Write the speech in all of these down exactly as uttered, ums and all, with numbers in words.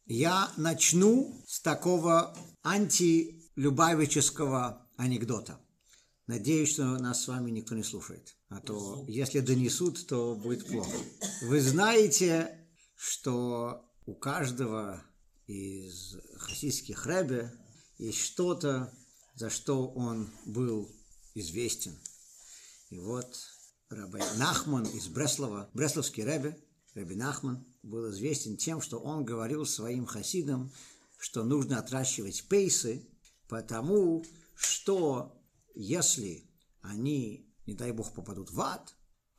Я начну с такого антилюбавического анекдота. Надеюсь, что нас с вами никто не слушает. А то, если донесут, то будет плохо. Вы знаете, что у каждого из хасидских ребе есть что-то, за что он был известен. И вот рабби Нахман из Бреслова, бресловский ребе, рабби Нахман, был известен тем, что он говорил своим хасидам, что нужно отращивать пейсы, потому что если они, не дай Бог, попадут в ад,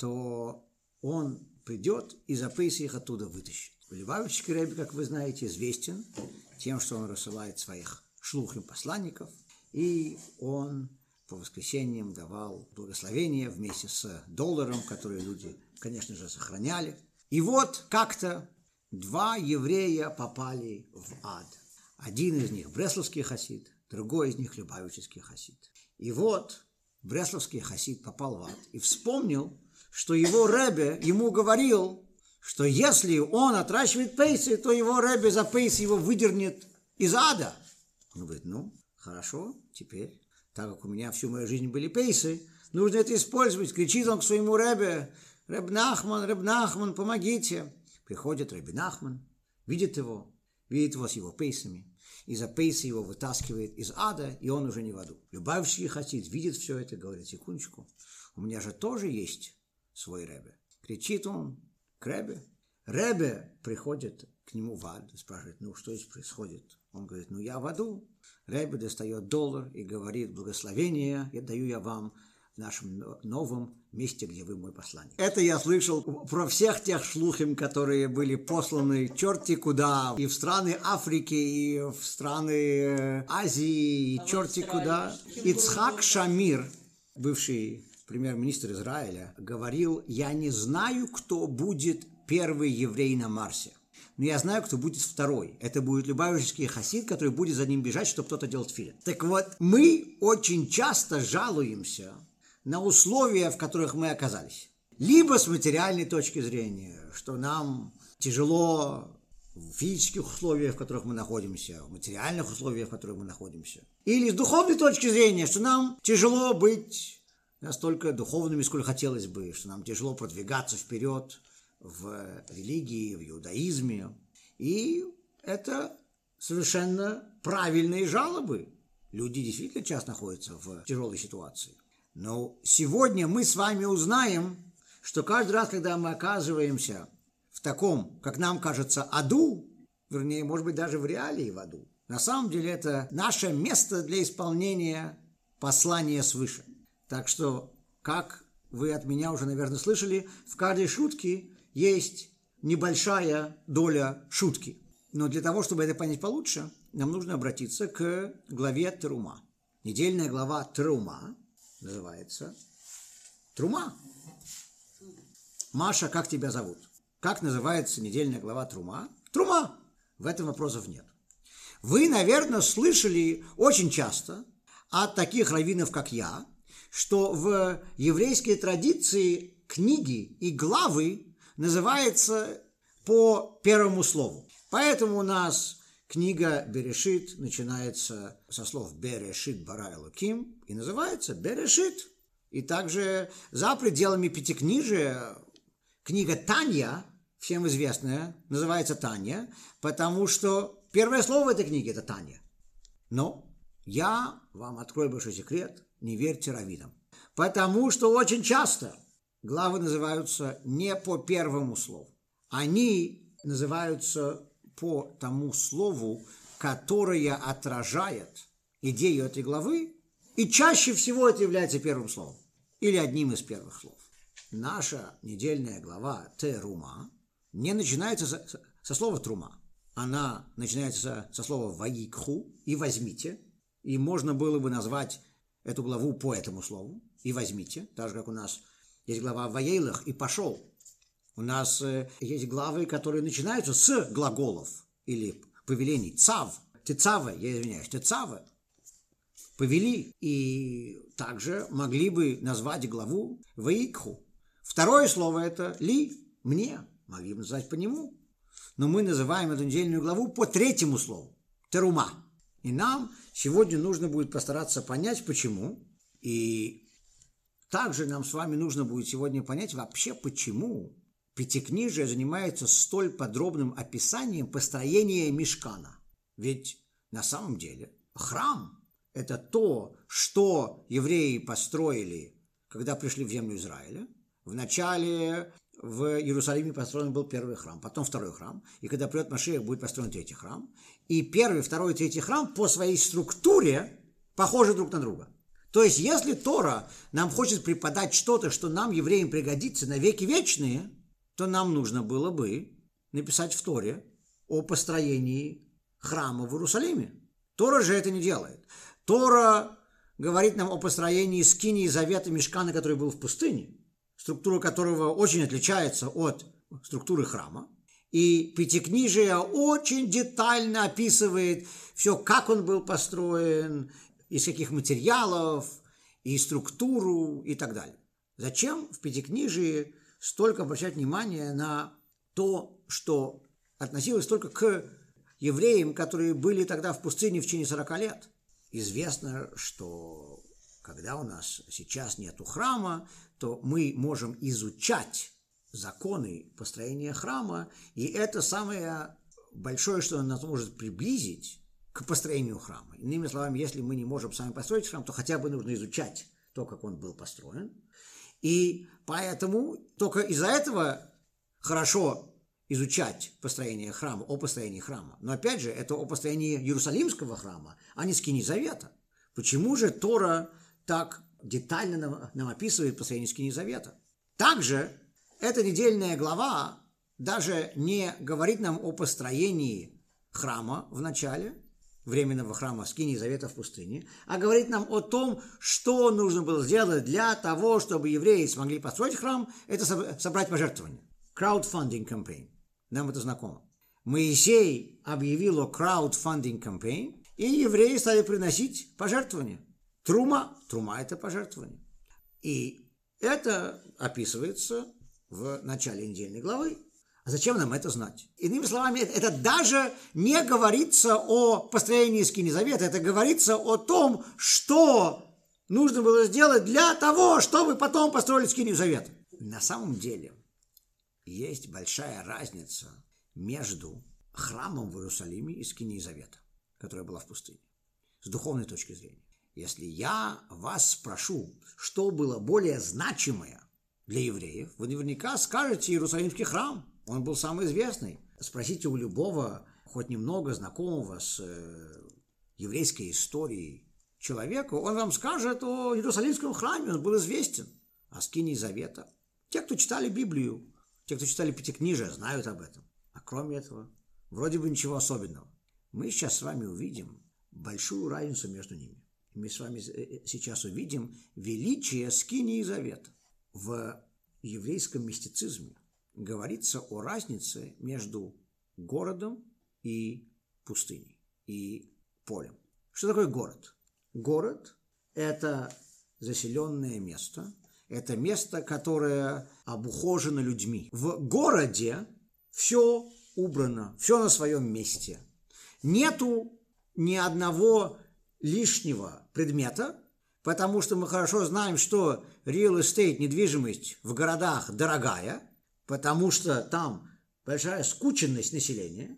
то он придет и за пейсы их оттуда вытащит. Любавичский ребе, как вы знаете, известен тем, что он рассылает своих шлухим посланников, и он по воскресеньям давал благословение вместе с долларом, который люди, конечно же, сохраняли. И вот как-то два еврея попали в ад. Один из них бресловский хасид, другой из них любавический хасид. И вот бресловский хасид попал в ад и вспомнил, что его ребе ему говорил, что если он отращивает пейсы, то его ребе за пейсы его выдернет из ада. Он говорит, ну, хорошо, теперь, так как у меня всю мою жизнь были пейсы, нужно это использовать. Кричит он к своему ребе, реб Нахман, реб Нахман, помогите. Приходит рабби Нахман, видит его, видит его с его пейсами, и за пейсы его вытаскивает из ада, и он уже не в аду. Любавичский хасид видит все это, говорит, секундочку, у меня же тоже есть свой ребе. Кричит он к ребе. Ребе приходит к нему в ад, спрашивает, ну что здесь происходит? Он говорит, ну я в аду. Ребе достает доллар и говорит, благословение я даю я вам в нашем новом месте, где вы мой посланник. Это я слышал про всех тех шлухим, которые были посланы черти куда, и в страны Африки, и в страны Азии, и черти куда. Ицхак Шамир, бывший премьер-министр Израиля, говорил, я не знаю, кто будет первый еврей на Марсе, но я знаю, кто будет второй. Это будет любавичский хасид, который будет за ним бежать, чтобы кто-то делал тфилин. Так вот, мы очень часто жалуемся на условия, в которых мы оказались. Либо с материальной точки зрения, что нам тяжело в физических условиях, в которых мы находимся, в материальных условиях, в которых мы находимся. Или с духовной точки зрения, что нам тяжело быть настолько духовными, сколько хотелось бы, что нам тяжело продвигаться вперед в религии, в иудаизме. И это совершенно правильные жалобы. Люди действительно часто находятся в тяжелой ситуации. Но сегодня мы с вами узнаем, что каждый раз, когда мы оказываемся в таком, как нам кажется, аду, вернее, может быть, даже в реалии в аду, на самом деле это наше место для исполнения послания свыше. Так что, как вы от меня уже, наверное, слышали, в каждой шутке есть небольшая доля шутки. Но для того, чтобы это понять получше, нам нужно обратиться к главе Терума. Недельная глава Терума называется Трума. Маша, как тебя зовут? Как называется недельная глава Трума? Трума. В этом вопросов нет. Вы, наверное, слышали очень часто от таких раввинов, как я, что в еврейской традиции книги и главы называются по первому слову. Поэтому у нас книга Берешит начинается со слов Берешит бара Элоким и называется Берешит. И также за пределами пятикнижия книга Танья, всем известная, называется Танья, потому что первое слово в этой книге – это Танья. Но я вам открою большой секрет, не верьте раввинам. Потому что очень часто главы называются не по первому слову. Они называются по тому слову, которое отражает идею этой главы, и чаще всего это является первым словом или одним из первых слов. Наша недельная глава Терума не начинается со, со слова Трума. Она начинается со слова Ваикху и возьмите. И можно было бы назвать эту главу по этому слову и возьмите, так же, как у нас есть глава Ваейлах и пошел. У нас э, есть главы, которые начинаются с глаголов или повелений. Цав, тецава, я извиняюсь, тецава, повели. И также могли бы назвать главу Ваикху. Второе слово это ли, мне, могли бы назвать по нему. но мы называем эту недельную главу по третьему слову – терума. И нам сегодня нужно будет постараться понять, почему. И также нам с вами нужно будет сегодня понять вообще, почему Пятикнижие занимается столь подробным описанием построения мишкана. Ведь на самом деле храм – это то, что евреи построили, когда пришли в землю Израиля. Вначале в Иерусалиме построен был первый храм, потом второй храм. И когда придет Машиах, будет построен третий храм. И первый, второй, третий храм по своей структуре похожи друг на друга. То есть, если Тора нам хочет преподать что-то, что нам, евреям, пригодится на веки вечные, то нам нужно было бы написать в Торе о построении храма в Иерусалиме. Тора же это не делает. Тора говорит нам о построении скинии завета мишкана, который был в пустыне, структура которого очень отличается от структуры храма. И Пятикнижие очень детально описывает все, как он был построен, из каких материалов, и структуру, и так далее. Зачем в Пятикнижии столько обращать внимание на то, что относилось только к евреям, которые были тогда в пустыне в течение сорока лет? Известно, что когда у нас сейчас нету храма, то мы можем изучать законы построения храма, и это самое большое, что нас может приблизить к построению храма. Иными словами, если мы не можем сами построить храм, то хотя бы нужно изучать то, как он был построен. И поэтому только из-за этого хорошо изучать построение храма, о построении храма. Но опять же, это о построении Иерусалимского храма, а не скинии завета. Почему же Тора так детально нам, нам описывает построение скинии завета? Также эта недельная глава даже не говорит нам о построении храма в начале, временного храма скинии завета в пустыне, а говорит нам о том, что нужно было сделать для того, чтобы евреи смогли построить храм, это собрать пожертвования. Crowdfunding campaign. Нам это знакомо. Моисей объявил о crowdfunding campaign, и евреи стали приносить пожертвования. Трума. Трума – это пожертвование. И это описывается в начале недельной главы. А зачем нам это знать? Иными словами, это даже не говорится о построении скинии завета, это говорится о том, что нужно было сделать для того, чтобы потом построить скинию завета. На самом деле есть большая разница между храмом в Иерусалиме и скинией завета, которая была в пустыне, с духовной точки зрения. Если я вас спрошу, что было более значимое для евреев, вы наверняка скажете Иерусалимский храм. Он был самый известный. Спросите у любого, хоть немного знакомого с э, еврейской историей человека, он вам скажет о Иерусалимском храме, он был известен. А скинии завета? Те, кто читали Библию, те, кто читали Пятикнижие, знают об этом. А кроме этого, вроде бы ничего особенного. Мы сейчас с вами увидим большую разницу между ними. Мы с вами сейчас увидим величие скинии завета. В еврейском мистицизме говорится о разнице между городом и пустыней, и полем. Что такое город? Город – это заселенное место, это место, которое обухожено людьми. В городе все убрано, все на своем месте. Нету ни одного лишнего предмета, потому что мы хорошо знаем, что real estate, недвижимость в городах дорогая, потому что там большая скученность населения,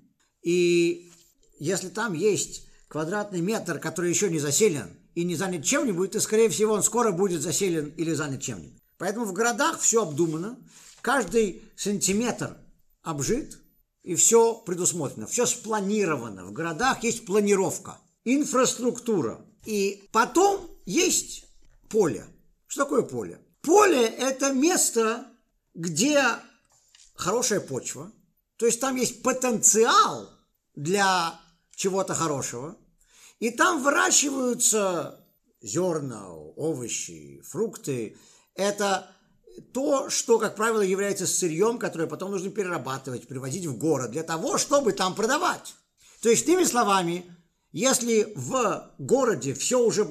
и если там есть квадратный метр, который еще не заселен и не занят чем-нибудь, то, скорее всего, он скоро будет заселен или занят чем-нибудь. Поэтому в городах все обдумано, каждый сантиметр обжит, и все предусмотрено, все спланировано. В городах есть планировка, инфраструктура. И потом есть поле. Что такое поле? Поле – это место, где хорошая почва, то есть там есть потенциал для чего-то хорошего, и там выращиваются зерна, овощи, фрукты. Это то, что, как правило, является сырьем, которое потом нужно перерабатывать, привозить в город для того, чтобы там продавать. То есть, иными словами, если в городе все уже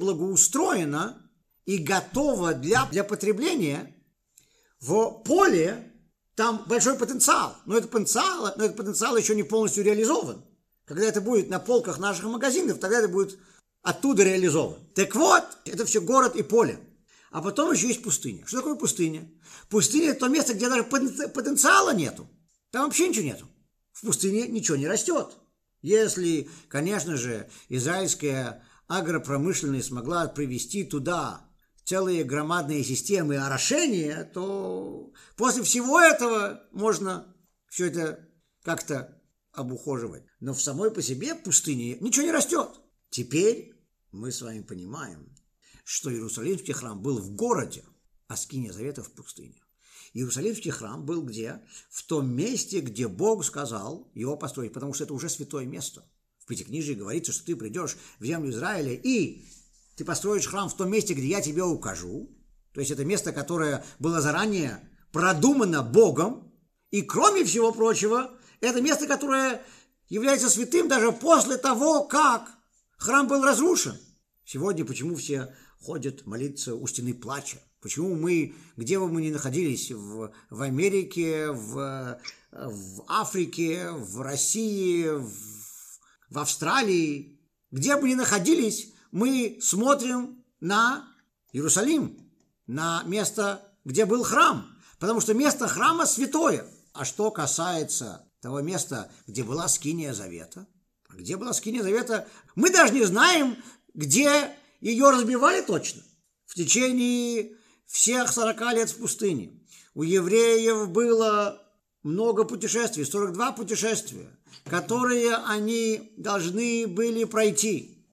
благоустроено и готово для, для потребления, в поле там большой потенциал, но этот потенциал, но этот потенциал еще не полностью реализован. Когда это будет на полках наших магазинов, тогда это будет оттуда реализован. Так вот, это все город и поле. А потом еще есть пустыня. Что такое пустыня? Пустыня – это то место, где даже потенциала нету. Там вообще ничего нету. В пустыне ничего не растет. Если, конечно же, израильская агропромышленность смогла привести туда целые громадные системы орошения, то после всего этого можно все это как-то обухоживать. Но в самой по себе пустыне ничего не растет. Теперь мы с вами понимаем, что Иерусалимский храм был в городе, а скиния завета в пустыне. Иерусалимский храм был где? В том месте, где Бог сказал его построить, потому что это уже святое место. В Пятикнижии говорится, что ты придешь в землю Израиля и ты построишь храм в том месте, где я тебе укажу. То есть это место, которое было заранее продумано Богом. И кроме всего прочего, это место, которое является святым даже после того, как храм был разрушен. Сегодня почему все ходят молиться у стены плача? Почему мы, где бы мы ни находились, в, в Америке, в, в Африке, в России, в, в Австралии, где бы ни находились, мы смотрим на Иерусалим, на место, где был храм, потому что место храма святое. А что касается того места, где была скиния завета, где была скиния завета, мы даже не знаем, где ее разбивали точно. В течение всех сорока лет в пустыне у евреев было много путешествий, сорок два путешествия, которые они должны были пройти.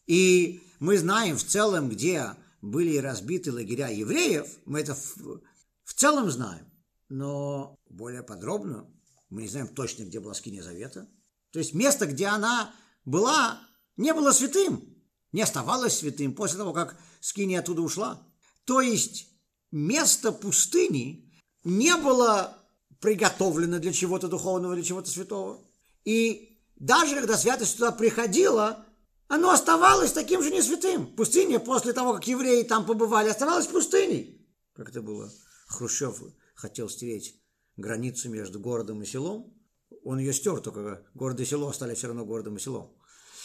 И мы знаем в целом, где были разбиты лагеря евреев, мы это в, в целом знаем, но более подробно мы не знаем точно, где была скиния завета. То есть место, где она была, не было святым, не оставалось святым после того, как скиния оттуда ушла. То есть место пустыни не было приготовлено для чего-то духовного, для чего-то святого. И даже когда святость туда приходила, оно оставалось таким же не святым. Пустыня после того, как евреи там побывали, оставалась пустыней. Как это было? Хрущев хотел стереть границу между городом и селом. Он ее стер, только город и село стали все равно городом и селом.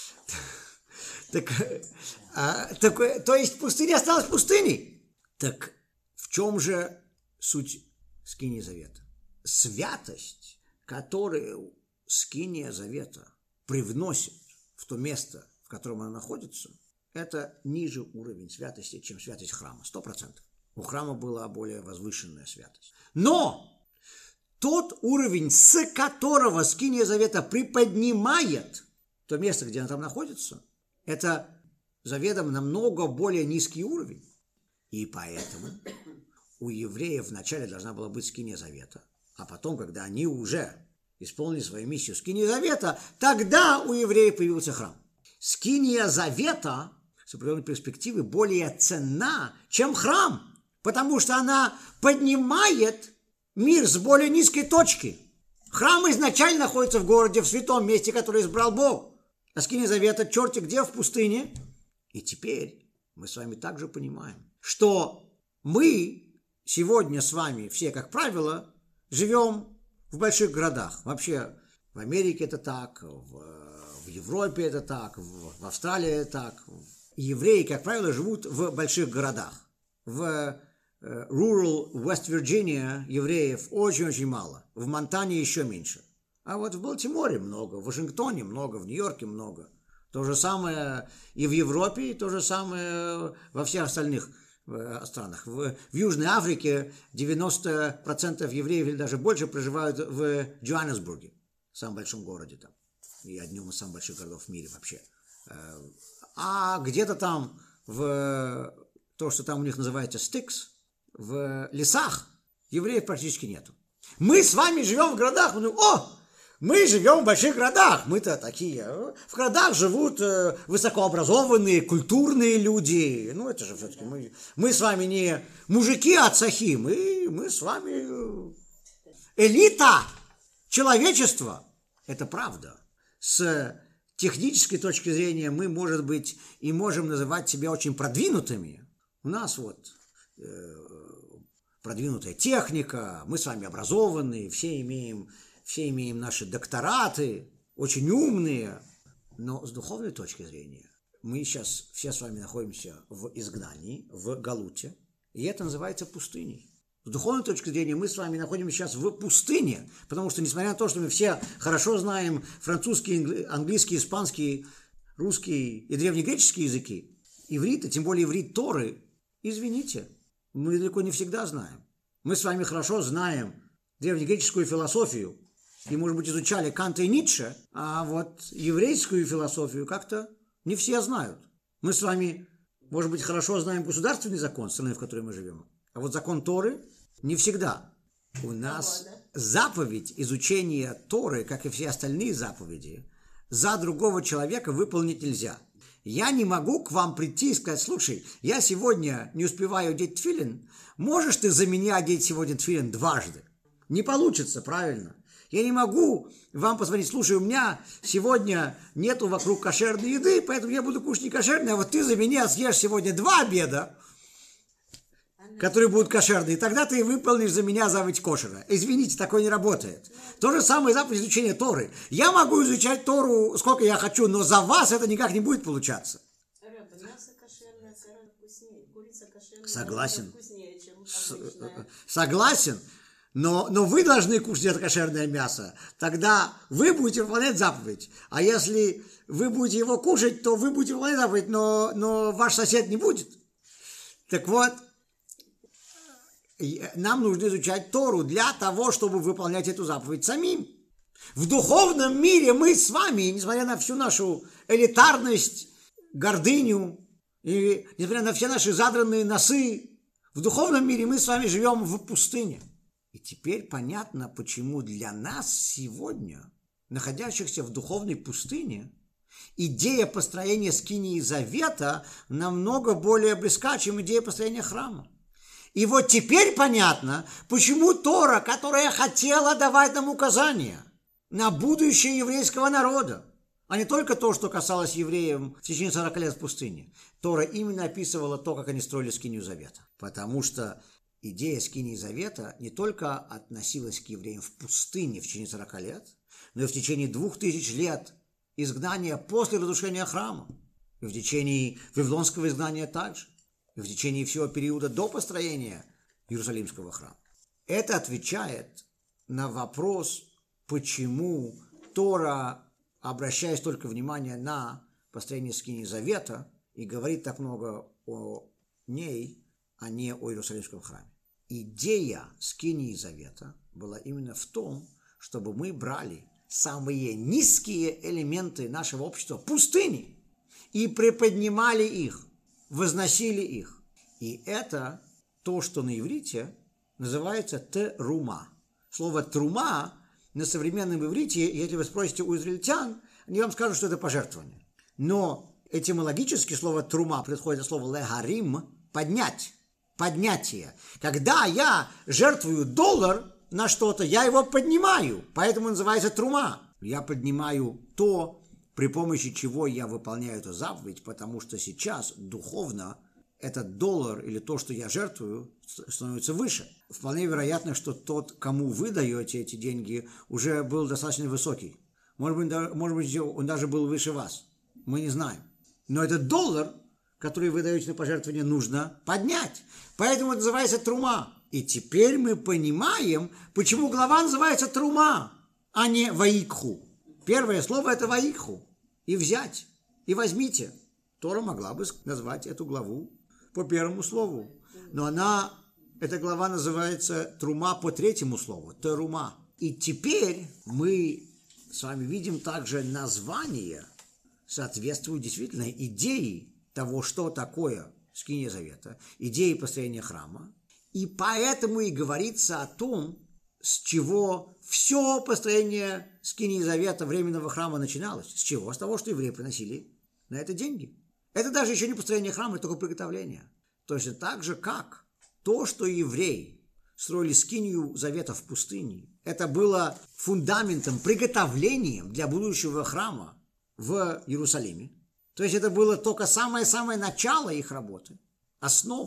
Так, а, так, то есть пустыня осталась пустыней. Так в чем же суть скинии завета? Святость, которую скиния завета привносит в то место, в котором она находится, это ниже уровень святости, чем святость храма. Сто процентов. У храма была более возвышенная святость. Но тот уровень, с которого скиния завета приподнимает то место, где она там находится, это заведомо намного более низкий уровень. И поэтому у евреев вначале должна была быть скиния завета, а потом, когда они уже исполнили свою миссию скиния завета, тогда у евреев появился храм. Скиния завета с определенной перспективы более ценна, чем храм, потому что она поднимает мир с более низкой точки. Храм изначально находится в городе, в святом месте, которое избрал Бог. А скиния завета черти где? В пустыне. И теперь мы с вами также понимаем, что мы сегодня с вами все, как правило, живем в больших городах. Вообще в Америке это так, в, в Европе это так, в, в Австралии это так. Евреи, как правило, живут в больших городах. В rural West Virginia евреев очень-очень мало. В Монтане еще меньше. А вот в Балтиморе много, в Вашингтоне много, в Нью-Йорке много. То же самое и в Европе, и то же самое во всех остальных странах. В, в Южной Африке девяносто процентов евреев или даже больше проживают в Джоаннесбурге, самом большом городе там. И одном из самых больших городов в мире вообще. А где-то там, в то, что там у них называется стикс, в лесах, евреев практически нету. Мы с вами живем в городах, мы думаем, о, мы живем в больших городах, мы-то такие. В городах живут высокообразованные, культурные люди. Ну, это же все-таки мы, мы с вами не мужики от сахи, мы, мы с вами элита человечества. Это правда. С технической точки зрения мы, может быть, и можем называть себя очень продвинутыми. У нас вот продвинутая техника, мы с вами образованные, все имеем, все имеем наши доктораты, очень умные. Но с духовной точки зрения мы сейчас все с вами находимся в изгнании, в Галуте, и это называется пустыней. С духовной точки зрения мы с вами находимся сейчас в пустыне, потому что, несмотря на то, что мы все хорошо знаем французский, английский, испанский, русский и древнегреческий языки, иврит, и тем более иврит Торы, извините, мы далеко не всегда знаем. Мы с вами хорошо знаем древнегреческую философию и, может быть, изучали Канта и Ницше, а вот еврейскую философию как-то не все знают. Мы с вами, может быть, хорошо знаем государственный закон страны, в которой мы живем, а вот закон Торы не всегда. У нас заповедь изучения Торы, как и все остальные заповеди, за другого человека выполнить нельзя. Я не могу к вам прийти и сказать: слушай, я сегодня не успеваю одеть тфилин, можешь ты за меня одеть сегодня тфилин дважды? Не получится, правильно? Я не могу вам позвонить: слушай, у меня сегодня нету вокруг кошерной еды, поэтому я буду кушать не кошерное, а вот ты за меня съешь сегодня два обеда, которые будут кошерные, и тогда ты выполнишь за меня заповедь кошера. Извините, такое не работает. То же самое заповедь изучения Торы. Я могу изучать Тору сколько я хочу, но за вас это никак не будет получаться. Согласен. Согласен. Но, но вы должны кушать это кошерное мясо. Тогда вы будете выполнять заповедь. А если вы будете его кушать, то вы будете выполнять заповедь, но, но ваш сосед не будет. Так вот, нам нужно изучать Тору для того, чтобы выполнять эту заповедь самим. В духовном мире мы с вами, несмотря на всю нашу элитарность, гордыню, и несмотря на все наши задранные носы, в духовном мире мы с вами живем в пустыне. И теперь понятно, почему для нас сегодня, находящихся в духовной пустыне, идея построения скинии завета намного более близка, чем идея построения храма. И вот теперь понятно, почему Тора, которая хотела давать нам указания на будущее еврейского народа, а не только то, что касалось евреев в течение сорока лет в пустыне, Тора именно описывала то, как они строили скинию завета. Потому что идея скинии завета не только относилась к евреям в пустыне в течение сорока лет, но и в течение двух тысяч лет изгнания после разрушения храма, и в течение вавилонского изгнания также, и в течение всего периода до построения Иерусалимского храма. Это отвечает на вопрос, почему Тора, обращаясь только внимание на построение скинии завета, и говорит так много о ней, а не о Иерусалимском храме. Идея скинии завета была именно в том, чтобы мы брали самые низкие элементы нашего общества, пустыни, и приподнимали их, возносили их. И это то, что на иврите называется терума. Слово трума на современном иврите, если вы спросите у израильтян, они вам скажут, что это пожертвование. Но этимологически слово трума происходит от слова легарим – поднять, поднятие. Когда я жертвую доллар на что-то, я его поднимаю, поэтому называется трума. Я поднимаю то, при помощи чего я выполняю эту заповедь, потому что сейчас духовно этот доллар или то, что я жертвую, становится выше. Вполне вероятно, что тот, кому вы даете эти деньги, уже был достаточно высокий. Может быть, может быть, он даже был выше вас. Мы не знаем. Но этот доллар, который вы даете на пожертвование, нужно поднять. Поэтому это называется трума. И теперь мы понимаем, почему глава называется трума, а не ваикху. Первое слово – это ваикху. И взять, и возьмите. Тора могла бы назвать эту главу по первому слову. Но она, эта глава называется трума по третьему слову, терума. И теперь мы с вами видим также название, соответствует действительно идее того, что такое скиния завета, идеи построения храма. И поэтому и говорится о том, с чего все построение скинии завета временного храма начиналось. С чего? С того, что евреи приносили на это деньги. Это даже еще не построение храма, это только приготовление. Точно так же, как то, что евреи строили скинию завета в пустыне, это было фундаментом, приготовлением для будущего храма в Иерусалиме. То есть это было только самое-самое начало их работы, основа.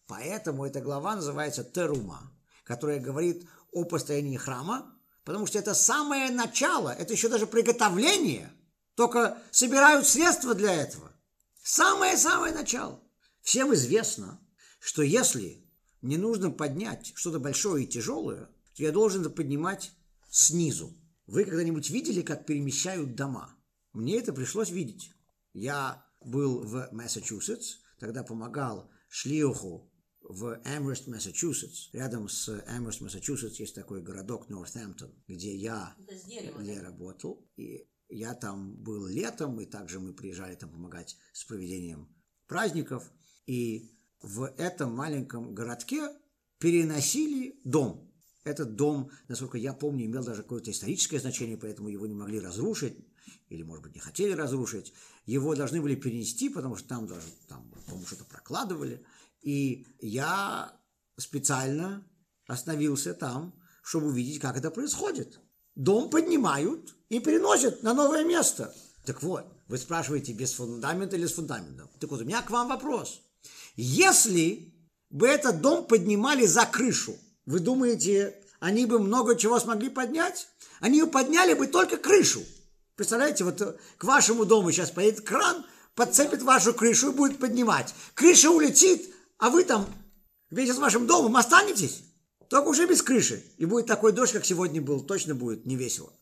Поэтому эта глава называется Терума, которая говорит о построении храма, потому что это самое начало, это еще даже приготовление, только собирают средства для этого. Самое-самое начало. Всем известно, что если мне нужно поднять что-то большое и тяжелое, то я должен это поднимать снизу. Вы когда-нибудь видели, как перемещают дома? Мне это пришлось видеть. Я был в Массачусетс, тогда помогал шлиуху в Амherst, Массачусетс. Рядом с Амherst, Массачусетс есть такой городок Нортхэмптон, где я где работал. И я там был летом, и также мы приезжали там помогать с проведением праздников. И в этом маленьком городке переносили дом. Этот дом, насколько я помню, имел даже какое-то историческое значение, поэтому его не могли разрушить, или, может быть, не хотели разрушить. Его должны были перенести, потому что там даже, там, по-моему, что-то прокладывали. И я специально остановился там, чтобы увидеть, как это происходит. Дом поднимают и переносят на новое место. Так вот, вы спрашиваете, без фундамента или с фундаментом? Так вот, у меня к вам вопрос. Если бы этот дом поднимали за крышу, вы думаете, они бы много чего смогли поднять? Они подняли бы только крышу. Представляете, вот к вашему дому сейчас поедет кран, подцепит вашу крышу и будет поднимать. Крыша улетит, а вы там вместе с вашим домом останетесь, только уже без крыши. И будет такой дождь, как сегодня был, точно будет не весело.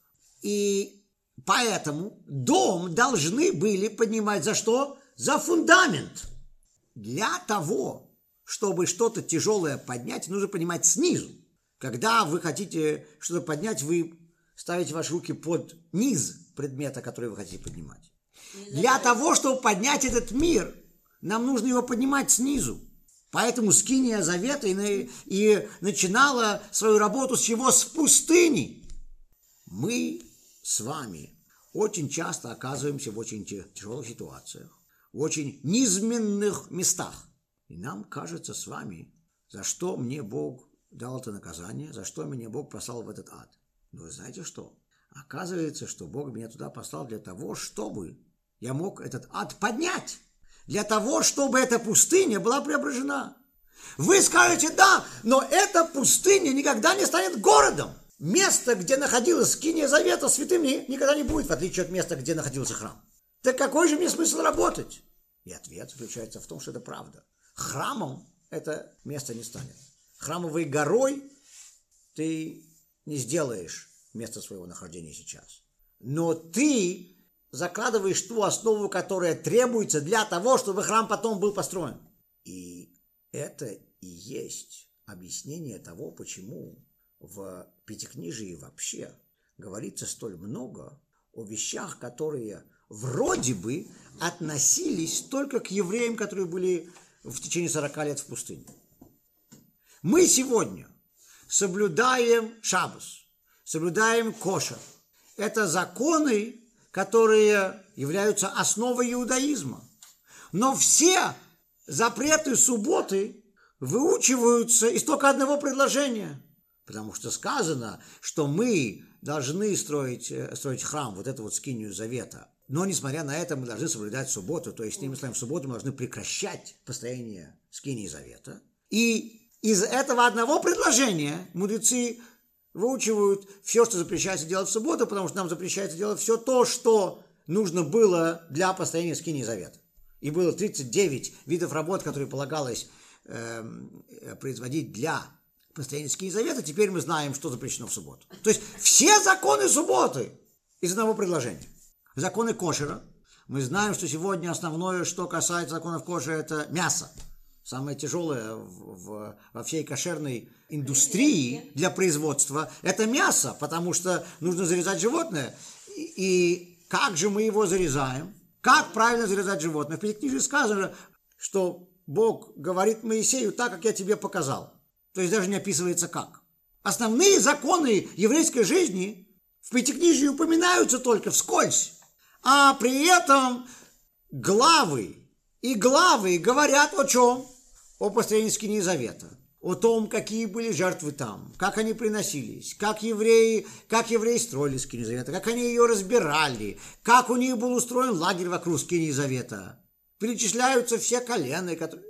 И поэтому дом должны были поднимать за что? За фундамент. Для того, чтобы что-то тяжелое поднять, нужно поднимать снизу. Когда вы хотите что-то поднять, вы ставите ваши руки под низ предмета, который вы хотите поднимать. Для того, чтобы поднять этот мир, нам нужно его поднимать снизу. Поэтому скиния завета и, и начинала свою работу с чего? С пустыни. Мы с вами очень часто оказываемся в очень тяжелых ситуациях, в очень низменных местах. И нам кажется с вами, за что мне Бог дал это наказание, за что меня Бог послал в этот ад. Но вы знаете что? Оказывается, что Бог меня туда послал для того, чтобы я мог этот ад поднять. Для того, чтобы эта пустыня была преображена. Вы скажете, да, но эта пустыня никогда не станет городом. Место, где находилась скиния завета, святым никогда не будет, в отличие от места, где находился храм. Так какой же мне смысл работать? И ответ заключается в том, что это правда. Храмом это место не станет. Храмовой горой ты не сделаешь место своего нахождения сейчас. Но ты закладываешь ту основу, которая требуется для того, чтобы храм потом был построен. И это и есть объяснение того, почему в Пятикнижии вообще говорится столь много о вещах, которые вроде бы относились только к евреям, которые были в течение сорока лет в пустыне. Мы сегодня соблюдаем шаббос, соблюдаем кошер. Это законы, которые являются основой иудаизма. Но все запреты субботы выучиваются из только одного предложения. Потому что сказано, что мы должны строить, строить храм, вот эту вот скинию завета. Но, несмотря на это, мы должны соблюдать субботу. То есть, иными словами, в субботу мы должны прекращать построение скинии завета. И из этого одного предложения мудрецы выучивают все, что запрещается делать в субботу, потому что нам запрещается делать все то, что нужно было для построения скинии завета. И было тридцать девять видов работ, которые полагалось э, производить для построения скинии завета. Теперь мы знаем, что запрещено в субботу. То есть все законы субботы из одного предложения. Законы кошера. Мы знаем, что сегодня основное, что касается законов кошера, это мясо. Самое тяжелое в, в, во всей кошерной индустрии для производства – это мясо, потому что нужно зарезать животное. И, и как же мы его зарезаем? Как правильно зарезать животное? В Пятикнижии сказано, что Бог говорит Моисею так, как я тебе показал. То есть даже не описывается как. Основные законы еврейской жизни в Пятикнижии упоминаются только вскользь. А при этом главы и главы говорят о чем? О построении скинии завета. О том, какие были жертвы там, как они приносились, как евреи, как евреи строили скинию завета, как они ее разбирали, как у них был устроен лагерь вокруг скинии завета. Перечисляются все колена, которые...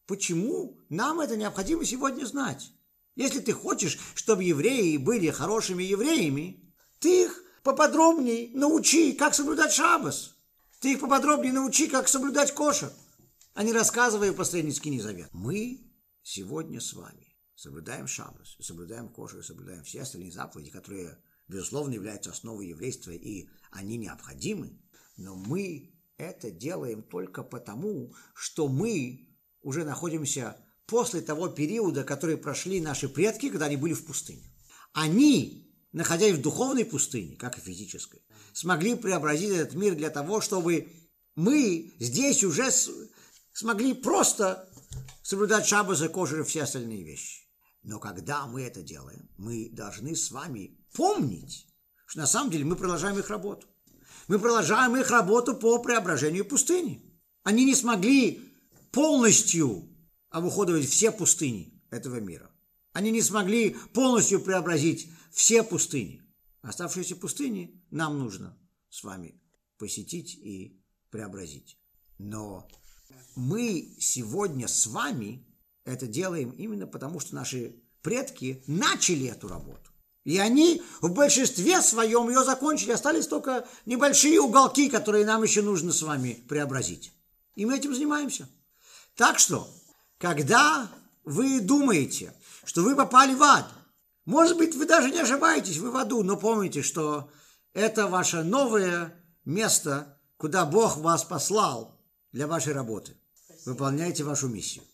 Почему нам это необходимо сегодня знать? Если ты хочешь, чтобы евреи были хорошими евреями, ты их поподробнее научи, как соблюдать шаббос. Ты их поподробнее научи, как соблюдать кошер, а не рассказывай последний Скини Завет. Мы сегодня с вами соблюдаем шаббос, соблюдаем кошер, соблюдаем все остальные заповеди, которые, безусловно, являются основой еврейства, и они необходимы. Но мы это делаем только потому, что мы уже находимся после того периода, который прошли наши предки, когда они были в пустыне. Они, находясь в духовной пустыне, как и физической, смогли преобразить этот мир для того, чтобы мы здесь уже смогли просто соблюдать шаббос и кошер и все остальные вещи. Но когда мы это делаем, мы должны с вами помнить, что на самом деле мы продолжаем их работу. Мы продолжаем их работу по преображению пустыни. Они не смогли полностью обуходовать все пустыни этого мира. Они не смогли полностью преобразить все пустыни. Оставшиеся пустыни нам нужно с вами посетить и преобразить. Но мы сегодня с вами это делаем именно потому, что наши предки начали эту работу. И они в большинстве своем ее закончили. Остались только небольшие уголки, которые нам еще нужно с вами преобразить. И мы этим занимаемся. Так что, когда вы думаете, что вы попали в ад, может быть, вы даже не ошибаетесь, вы в аду, но помните, что это ваше новое место, куда Бог вас послал для вашей работы. Выполняйте вашу миссию.